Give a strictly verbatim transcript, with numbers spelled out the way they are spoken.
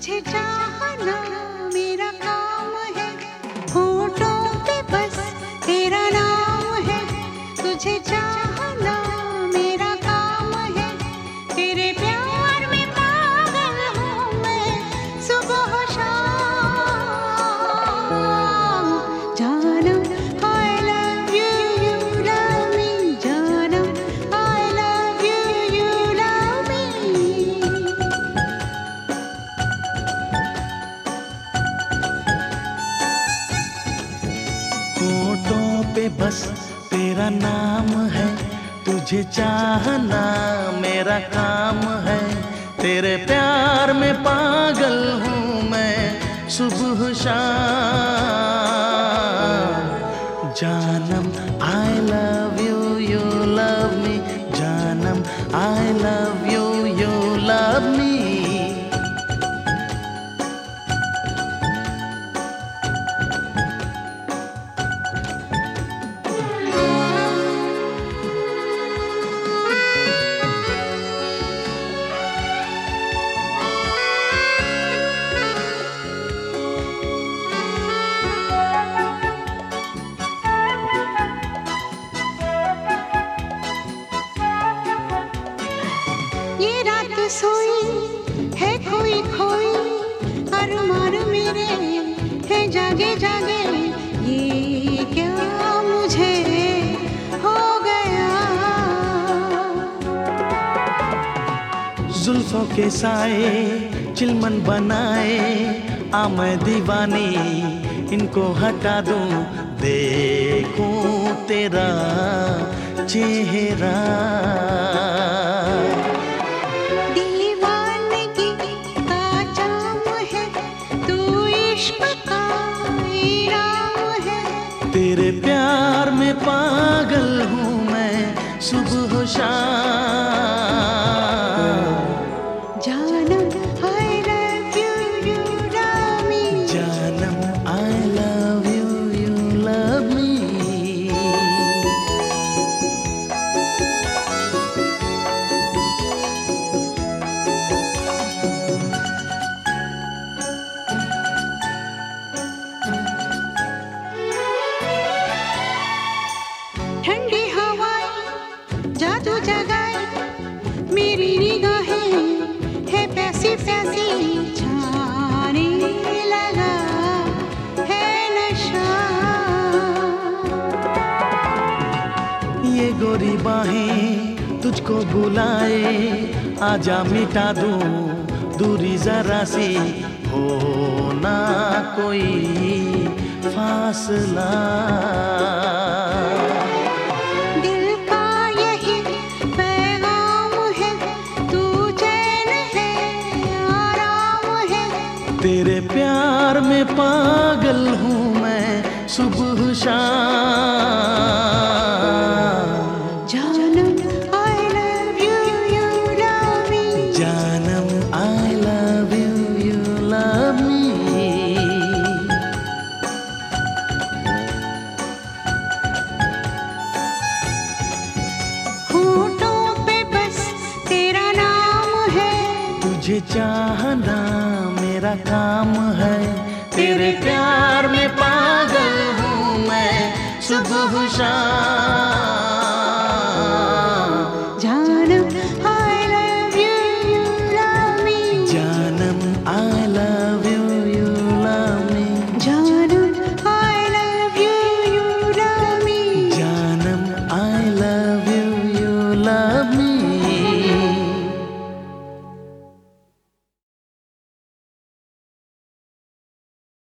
तुझे चाहना मेरा काम है, होठों पे बस तेरा नाम है। तुझे चाहना मेरा काम है, तेरे प्यार में पागल हूँ मैं सुबह शाम। जानम I love you, you love me, जानम I love you, you love me। होठों पे बस तेरा नाम है, तुझे चाहना मेरा काम है। तेरे प्यार में पागल हूँ मैं सुबह शाम। जानम I love you, you love me, जानम I love you, you love me। ये रात सोई है खोई खोई, अरमान मेरे है जागे जागे। ये क्या मुझे हो गया। जुल्फों के साए चिलमन बनाए, आ मैं दीवानी इनको हटा दूं, देखूं तेरा चेहरा। दीवानगी का जाम है, तू इश्क का इनाम है। तेरे प्यार में पागल हूँ मैं सुबह शाम। जानम I love you, you love me, जानम I love you, you love me। ठंडी हवाएं जादू जगाए, मेरी निगाहें है प्यासी प्यासी, छाने लगा है नशा। ये गोरी बाहें तुझको बुलाए, आजा मिटा दूं दूरी जरा सी, हो ना कोई फासला। दिल का यही पैगाम है, तू चैन है आराम है। तेरे प्यार में पागल हूँ मैं सुबह शाम। जानम I love you, you love me, जानम I love you, you love me। होठों पे बस तेरा नाम है, तुझे चाहना मेरा काम है। तेरे प्यार में पागल हूँ मैं सुबह शाम।